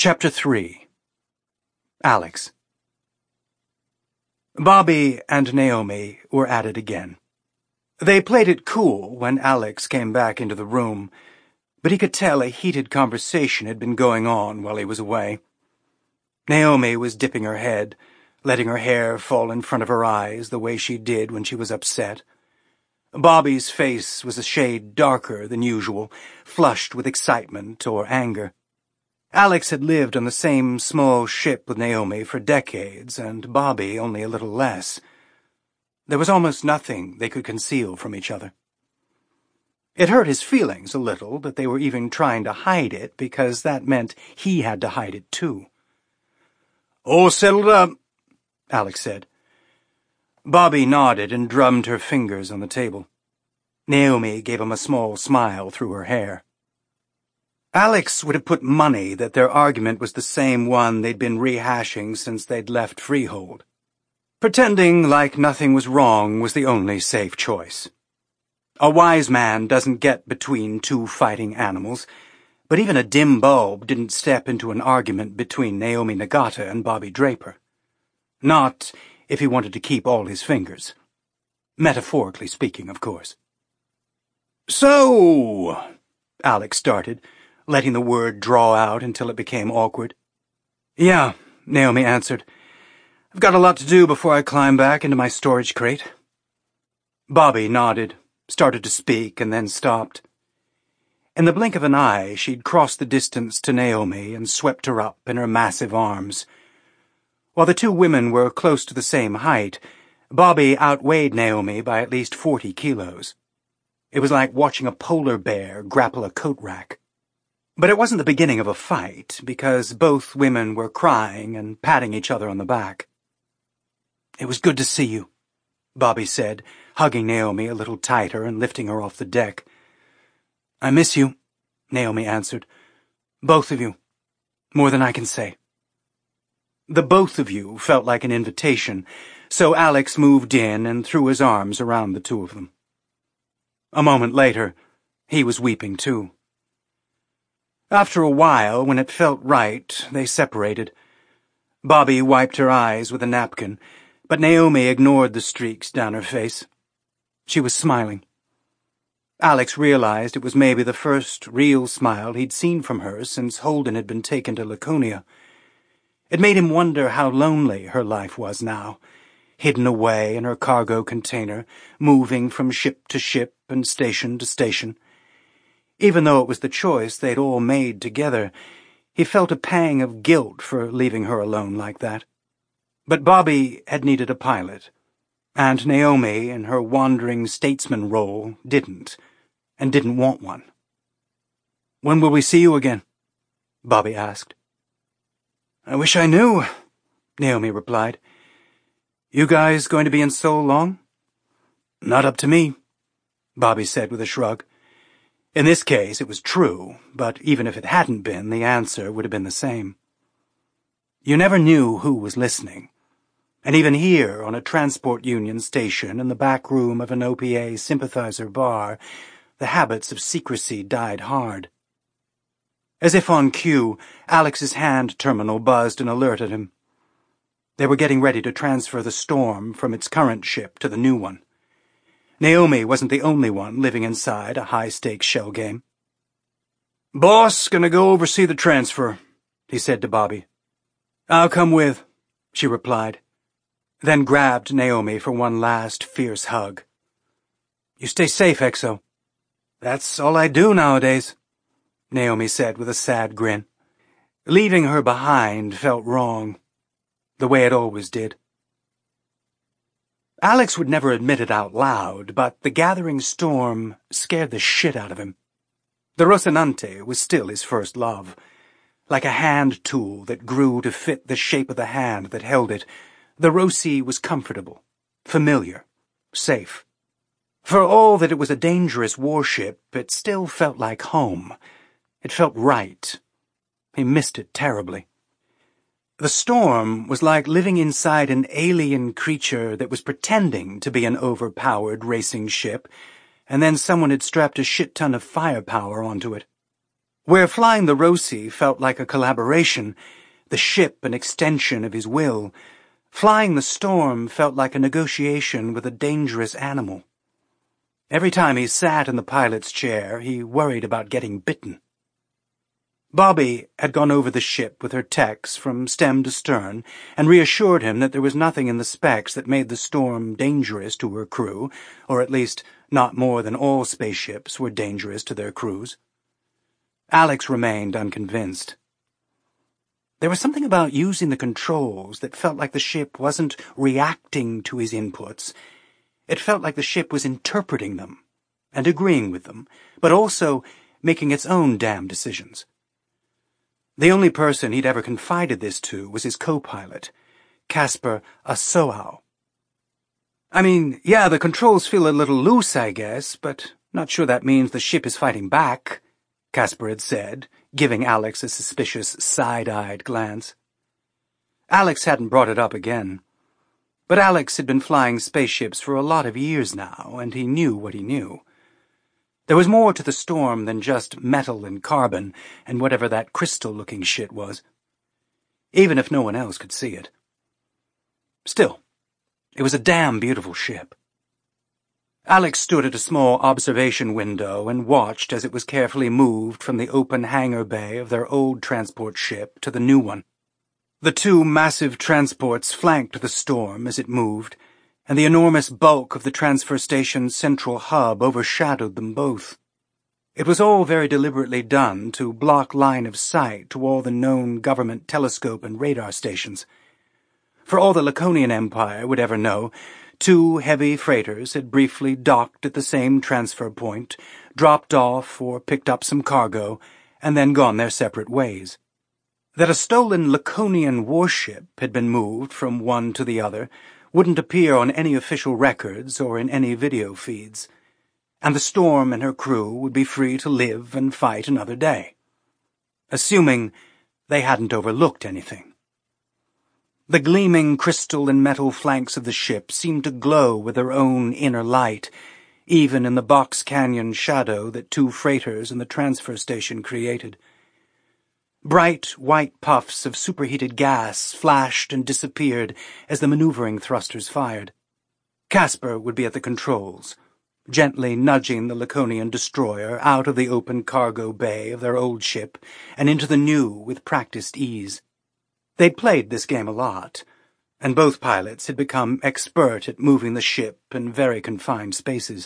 Chapter 3. Alex. Bobby and Naomi were at it again. They played it cool when Alex came back into the room, but he could tell a heated conversation had been going on while he was away. Naomi was dipping her head, letting her hair fall in front of her eyes the way she did when she was upset. Bobby's face was a shade darker than usual, flushed with excitement or anger. Alex had lived on the same small ship with Naomi for decades, and Bobby only a little less. There was almost nothing they could conceal from each other. It hurt his feelings a little that they were even trying to hide it, because that meant he had to hide it too. "All settled up," Alex said. Bobby nodded and drummed her fingers on the table. Naomi gave him a small smile through her hair. Alex would have put money that their argument was the same one they'd been rehashing since they'd left Freehold. Pretending like nothing was wrong was the only safe choice. A wise man doesn't get between two fighting animals, but even a dim bulb didn't step into an argument between Naomi Nagata and Bobby Draper. Not if he wanted to keep all his fingers. Metaphorically speaking, of course. "So," Alex started, letting the word draw out until it became awkward. "Yeah," Naomi answered. "I've got a lot to do before I climb back into my storage crate." Bobby nodded, started to speak, and then stopped. In the blink of an eye, she'd crossed the distance to Naomi and swept her up in her massive arms. While the two women were close to the same height, Bobby outweighed Naomi by at least 40 kilos. It was like watching a polar bear grapple a coat rack. But it wasn't the beginning of a fight, because both women were crying and patting each other on the back. "It was good to see you," Bobby said, hugging Naomi a little tighter and lifting her off the deck. "I miss you," Naomi answered. "Both of you. More than I can say." The both of you felt like an invitation, so Alex moved in and threw his arms around the two of them. A moment later, he was weeping too. After a while, when it felt right, they separated. Bobby wiped her eyes with a napkin, but Naomi ignored the streaks down her face. She was smiling. Alex realized it was maybe the first real smile he'd seen from her since Holden had been taken to Laconia. It made him wonder how lonely her life was now, hidden away in her cargo container, moving from ship to ship and station to station. Even though it was the choice they'd all made together, he felt a pang of guilt for leaving her alone like that. But Bobby had needed a pilot, and Naomi, in her wandering statesman role, didn't, and didn't want one. "When will we see you again?" Bobby asked. "I wish I knew," Naomi replied. "You guys going to be in so long?" "Not up to me," Bobby said with a shrug. In this case, it was true, but even if it hadn't been, the answer would have been the same. You never knew who was listening. And even here, on a transport union station in the back room of an OPA sympathizer bar, the habits of secrecy died hard. As if on cue, Alex's hand terminal buzzed an alert at him. They were getting ready to transfer the Storm from its current ship to the new one. Naomi wasn't the only one living inside a high-stakes shell game. "Boss, gonna go oversee the transfer," he said to Bobby. "I'll come with," she replied, then grabbed Naomi for one last fierce hug. "You stay safe, Exo." "That's all I do nowadays," Naomi said with a sad grin. Leaving her behind felt wrong, the way it always did. Alex would never admit it out loud, but the gathering storm scared the shit out of him. The Rocinante was still his first love. Like a hand tool that grew to fit the shape of the hand that held it, the Roci was comfortable, familiar, safe. For all that it was a dangerous warship, it still felt like home. It felt right. He missed it terribly. The Storm was like living inside an alien creature that was pretending to be an overpowered racing ship, and then someone had strapped a shit ton of firepower onto it. Where flying the Rosie felt like a collaboration, the ship an extension of his will, flying the Storm felt like a negotiation with a dangerous animal. Every time he sat in the pilot's chair, he worried about getting bitten. Bobby had gone over the ship with her techs from stem to stern and reassured him that there was nothing in the specs that made the Storm dangerous to her crew, or at least not more than all spaceships were dangerous to their crews. Alex remained unconvinced. There was something about using the controls that felt like the ship wasn't reacting to his inputs. It felt like the ship was interpreting them and agreeing with them, but also making its own damn decisions. The only person he'd ever confided this to was his co-pilot, Casper Asoau. I mean, yeah, the controls feel a little loose, I guess, but not sure that means the ship is fighting back, Casper had said, giving Alex a suspicious, side-eyed glance. Alex hadn't brought it up again. But Alex had been flying spaceships for a lot of years now, and he knew what he knew. There was more to the Storm than just metal and carbon and whatever that crystal-looking shit was, even if no one else could see it. Still, it was a damn beautiful ship. Alex stood at a small observation window and watched as it was carefully moved from the open hangar bay of their old transport ship to the new one. The two massive transports flanked the Storm as it moved, and the enormous bulk of the transfer station's central hub overshadowed them both. It was all very deliberately done to block line of sight to all the known government telescope and radar stations. For all the Laconian Empire would ever know, 2 heavy freighters had briefly docked at the same transfer point, dropped off or picked up some cargo, and then gone their separate ways. That a stolen Laconian warship had been moved from one to the other wouldn't appear on any official records or in any video feeds, and the Storm and her crew would be free to live and fight another day, assuming they hadn't overlooked anything. The gleaming crystal and metal flanks of the ship seemed to glow with their own inner light, even in the box canyon shadow that 2 freighters and the transfer station created. Bright white puffs of superheated gas flashed and disappeared as the maneuvering thrusters fired. Casper would be at the controls, gently nudging the Laconian destroyer out of the open cargo bay of their old ship and into the new with practiced ease. They'd played this game a lot, and both pilots had become expert at moving the ship in very confined spaces.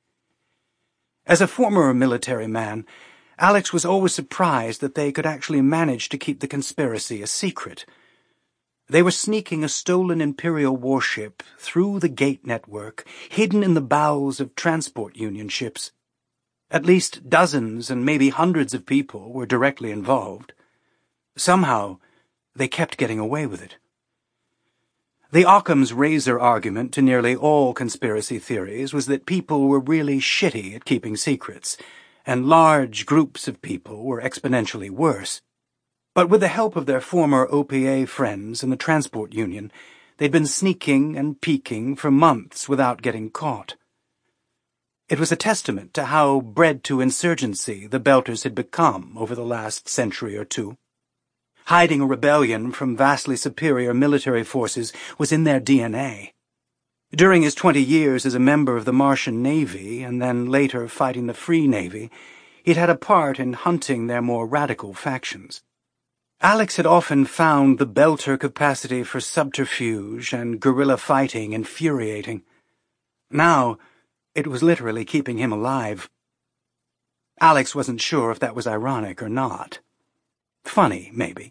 As a former military man, Alex was always surprised that they could actually manage to keep the conspiracy a secret. They were sneaking a stolen Imperial warship through the gate network, hidden in the bowels of transport union ships. At least dozens and maybe hundreds of people were directly involved. Somehow, they kept getting away with it. The Occam's razor argument to nearly all conspiracy theories was that people were really shitty at keeping secrets, and large groups of people were exponentially worse. But with the help of their former OPA friends in the transport union, they'd been sneaking and peeking for months without getting caught. It was a testament to how bred to insurgency the Belters had become over the last century or two. Hiding a rebellion from vastly superior military forces was in their DNA. During his 20 years as a member of the Martian Navy, and then later fighting the Free Navy, he'd had a part in hunting their more radical factions. Alex had often found the Belter capacity for subterfuge and guerrilla fighting infuriating. Now, it was literally keeping him alive. Alex wasn't sure if that was ironic or not. Funny, maybe.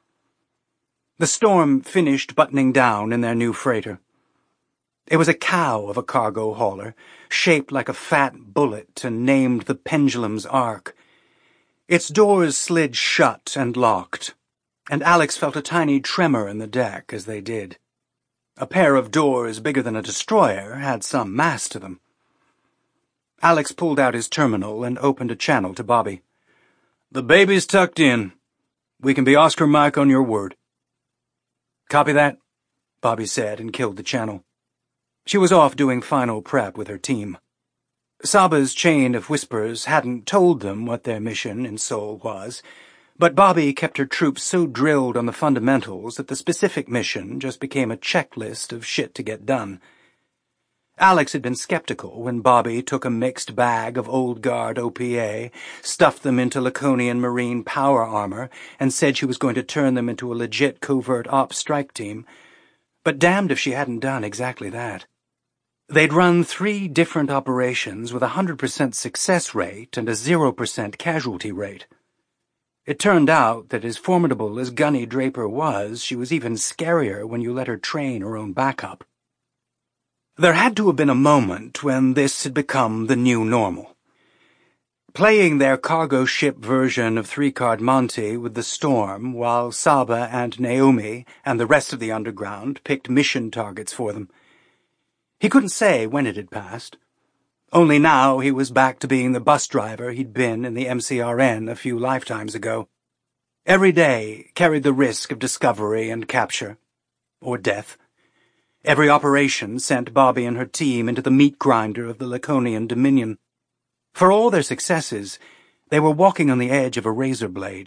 The Storm finished buttoning down in their new freighter. It was a cow of a cargo hauler, shaped like a fat bullet and named the Pendulum's Arc. Its doors slid shut and locked, and Alex felt a tiny tremor in the deck as they did. A pair of doors bigger than a destroyer had some mass to them. Alex pulled out his terminal and opened a channel to Bobby. "The baby's tucked in. We can be Oscar Mike on your word." "Copy that," Bobby said and killed the channel. She was off doing final prep with her team. Saba's chain of whispers hadn't told them what their mission in Seoul was, but Bobby kept her troops so drilled on the fundamentals that the specific mission just became a checklist of shit to get done. Alex had been skeptical when Bobby took a mixed bag of old guard OPA, stuffed them into Laconian Marine power armor, and said she was going to turn them into a legit covert ops strike team. But damned if she hadn't done exactly that. They'd run 3 different operations with a 100% success rate and a 0% casualty rate. It turned out that as formidable as Gunny Draper was, she was even scarier when you let her train her own backup. There had to have been a moment when this had become the new normal. Playing their cargo ship version of 3-Card Monte with the Storm while Saba and Naomi and the rest of the underground picked mission targets for them. He couldn't say when it had passed. Only now he was back to being the bus driver he'd been in the MCRN a few lifetimes ago. Every day carried the risk of discovery and capture. Or death. Every operation sent Bobby and her team into the meat grinder of the Laconian Dominion. For all their successes, they were walking on the edge of a razor blade.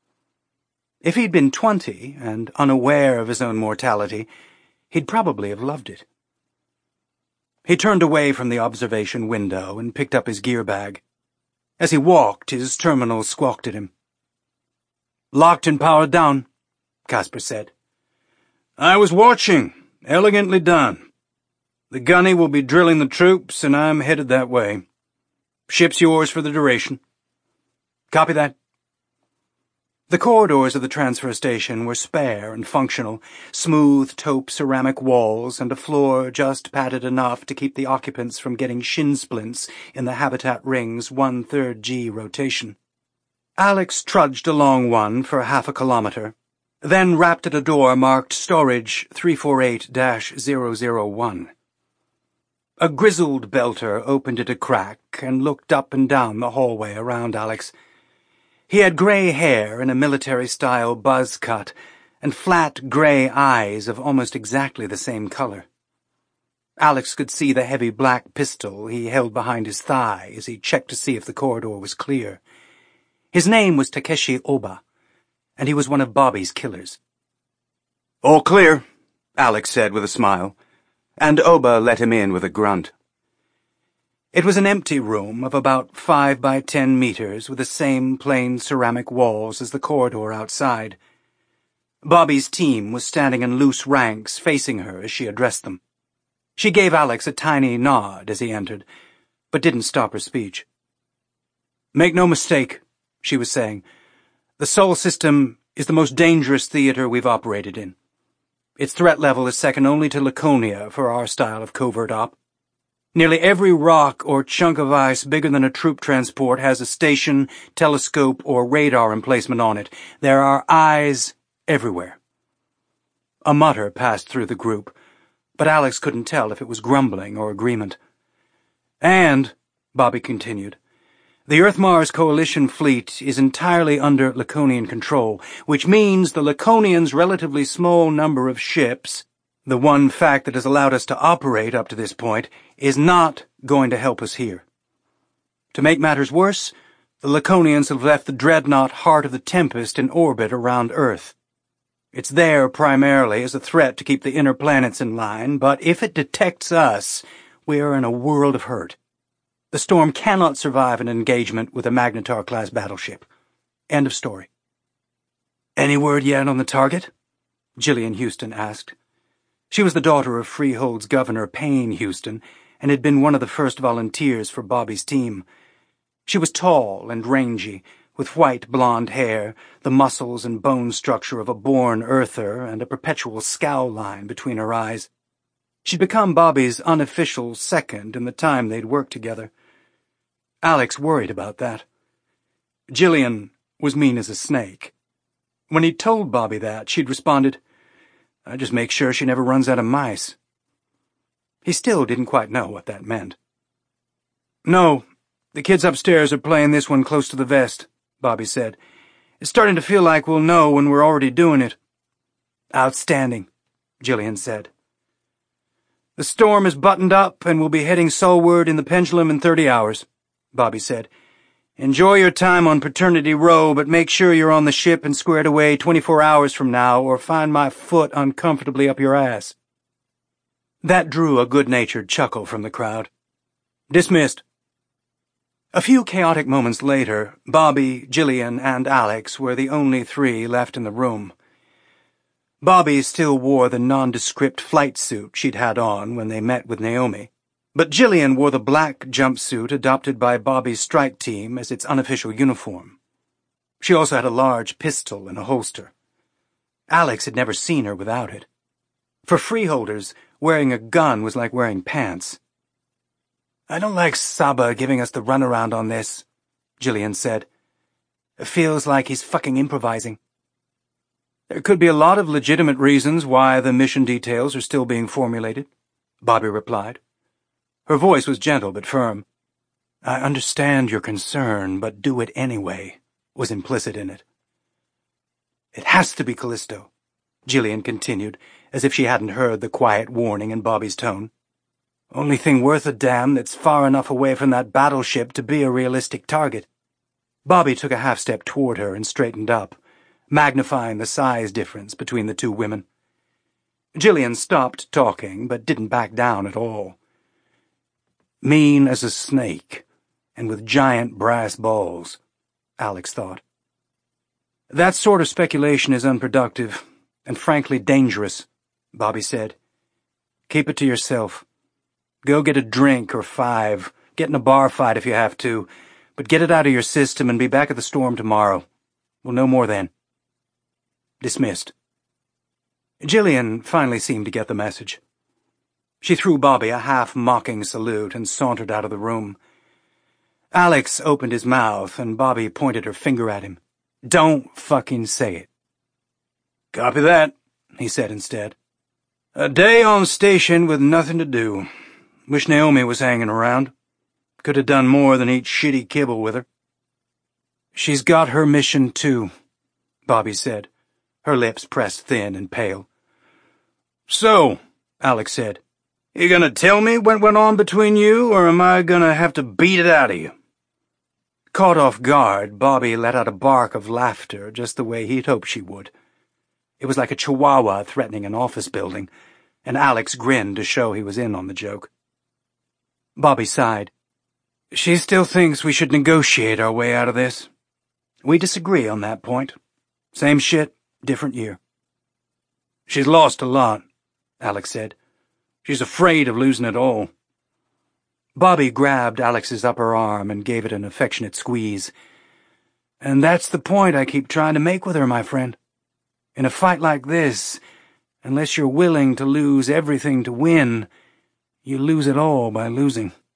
If he'd been 20 and unaware of his own mortality, he'd probably have loved it. He turned away from the observation window and picked up his gear bag. As he walked, his terminal squawked at him. "Locked and powered down," Casper said. "I was watching. Elegantly done. The gunny will be drilling the troops, and I'm headed that way. Ship's yours for the duration." "Copy that." The corridors of the transfer station were spare and functional, smooth taupe ceramic walls and a floor just padded enough to keep the occupants from getting shin splints in the Habitat Ring's 1/3 G rotation. Alex trudged along one for half a kilometer, then rapped at a door marked Storage 348-001. A grizzled belter opened it a crack and looked up and down the hallway around Alex. He had grey hair in a military-style buzz cut and flat grey eyes of almost exactly the same color. Alex could see the heavy black pistol he held behind his thigh as he checked to see if the corridor was clear. His name was Takeshi Oba, and he was one of Bobby's killers. "All clear," Alex said with a smile, and Oba let him in with a grunt. It was an empty room of about 5 by 10 meters with the same plain ceramic walls as the corridor outside. Bobby's team was standing in loose ranks facing her as she addressed them. She gave Alex a tiny nod as he entered, but didn't stop her speech. "Make no mistake," she was saying. "The Sol system is the most dangerous theater we've operated in. Its threat level is second only to Laconia for our style of covert op. Nearly every rock or chunk of ice bigger than a troop transport has a station, telescope, or radar emplacement on it. There are eyes everywhere." A mutter passed through the group, but Alex couldn't tell if it was grumbling or agreement. "And," Bobby continued, "the Earth-Mars Coalition fleet is entirely under Laconian control, which means the Laconians' relatively small number of ships, the one fact that has allowed us to operate up to this point, is not going to help us here. To make matters worse, the Laconians have left the dreadnought Heart of the Tempest in orbit around Earth. It's there primarily as a threat to keep the inner planets in line, but if it detects us, we are in a world of hurt. The Storm cannot survive an engagement with a Magnetar-class battleship. End of story." "Any word yet on the target?" Gillian Houston asked. She was the daughter of Freehold's Governor Payne Houston and had been one of the first volunteers for Bobby's team. She was tall and rangy, with white blonde hair, the muscles and bone structure of a born earther, and a perpetual scowl line between her eyes. She'd become Bobby's unofficial second in the time they'd worked together. Alex worried about that. Gillian was mean as a snake. When he'd told Bobby that, she'd responded, "I just make sure she never runs out of mice." He still didn't quite know what that meant. "No, the kids upstairs are playing this one close to the vest," Bobby said. "It's starting to feel like we'll know when we're already doing it." "Outstanding," Gillian said. The storm is buttoned up and we'll be heading solward in the Pendulum in 30 hours, Bobby said. Enjoy your time on Paternity Row, but make sure you're on the ship and squared away 24 hours from now, or find my foot uncomfortably up your ass. That drew a good-natured chuckle from the crowd. Dismissed. A few chaotic moments later, Bobby, Gillian, and Alex were the only three left in the room. Bobby still wore the nondescript flight suit she'd had on when they met with Naomi, but Gillian wore the black jumpsuit adopted by Bobby's strike team as its unofficial uniform. She also had a large pistol in a holster. Alex had never seen her without it. For freeholders, wearing a gun was like wearing pants. "I don't like Saba giving us the runaround on this," Gillian said. "It feels like he's fucking improvising." "There could be a lot of legitimate reasons why the mission details are still being formulated," Bobby replied. Her voice was gentle but firm. "I understand your concern, but do it anyway," was implicit in it. "It has to be Callisto," Gillian continued, as if she hadn't heard the quiet warning in Bobby's tone. "Only thing worth a damn that's far enough away from that battleship to be a realistic target." Bobby took a half-step toward her and straightened up, magnifying the size difference between the two women. Gillian stopped talking, but didn't back down at all. "Mean as a snake, and with giant brass balls," Alex thought. "That sort of speculation is unproductive, and frankly dangerous," Bobby said. "Keep it to yourself. Go get a drink or 5, get in a bar fight if you have to, but get it out of your system and be back at the storm tomorrow. We'll know more then." Dismissed. Gillian finally seemed to get the message. She threw Bobby a half-mocking salute and sauntered out of the room. Alex opened his mouth, and Bobby pointed her finger at him. "Don't fucking say it." "Copy that," he said instead. "A day on station with nothing to do. Wish Naomi was hanging around. Could have done more than eat shitty kibble with her." "She's got her mission, too," Bobby said, her lips pressed thin and pale. "So," Alex said, "you gonna tell me what went on between you, or am I gonna have to beat it out of you?" Caught off guard, Bobby let out a bark of laughter just the way he'd hoped she would. It was like a chihuahua threatening an office building, and Alex grinned to show he was in on the joke. Bobby sighed. "She still thinks we should negotiate our way out of this. We disagree on that point. Same shit, different year." "She's lost a lot," Alex said. "She's afraid of losing it all." Bobby grabbed Alex's upper arm and gave it an affectionate squeeze. "And that's the point I keep trying to make with her, my friend. In a fight like this, unless you're willing to lose everything to win, you lose it all by losing."